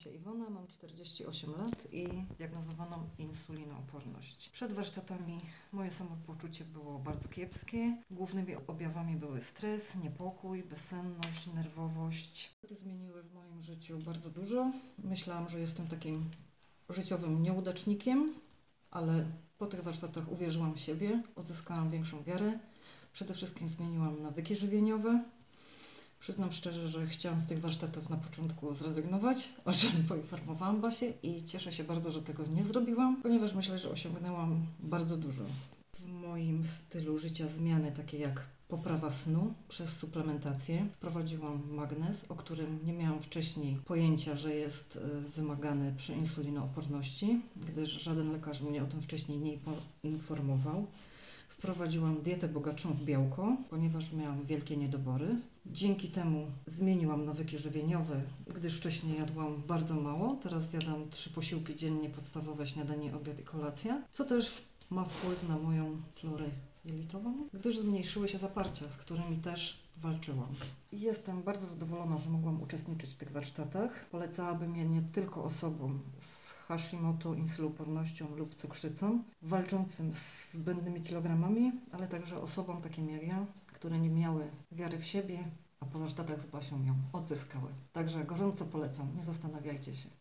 Iwona, mam 48 lat i zdiagnozowano insulinooporność. Przed warsztatami moje samopoczucie było bardzo kiepskie. Głównymi objawami były stres, niepokój, bezsenność, nerwowość. To zmieniły w moim życiu bardzo dużo. Myślałam, że jestem takim życiowym nieudacznikiem, ale po tych warsztatach uwierzyłam w siebie, odzyskałam większą wiarę. Przede wszystkim zmieniłam nawyki żywieniowe. Przyznam szczerze, że chciałam z tych warsztatów na początku zrezygnować, o czym poinformowałam Basię i cieszę się bardzo, że tego nie zrobiłam, ponieważ myślę, że osiągnęłam bardzo dużo. W moim stylu życia zmiany takie jak poprawa snu przez suplementację. Wprowadziłam magnez, o którym nie miałam wcześniej pojęcia, że jest wymagany przy insulinooporności, gdyż żaden lekarz mnie o tym wcześniej nie poinformował. Wprowadziłam dietę bogatszą w białko, ponieważ miałam wielkie niedobory. Dzięki temu zmieniłam nawyki żywieniowe, gdyż wcześniej jadłam bardzo mało. Teraz jadam 3 posiłki dziennie, podstawowe śniadanie, obiad i kolacja, co też ma wpływ na moją florę jelitową, gdyż zmniejszyły się zaparcia, z którymi też walczyłam. Jestem bardzo zadowolona, że mogłam uczestniczyć w tych warsztatach. Polecałabym je nie tylko osobom z Hashimoto, insulinoopornością lub cukrzycą, walczącym z zbędnymi kilogramami, ale także osobom takim jak ja, które nie miały wiary w siebie, a po warsztatach z Basią ją odzyskały. Także gorąco polecam, nie zastanawiajcie się.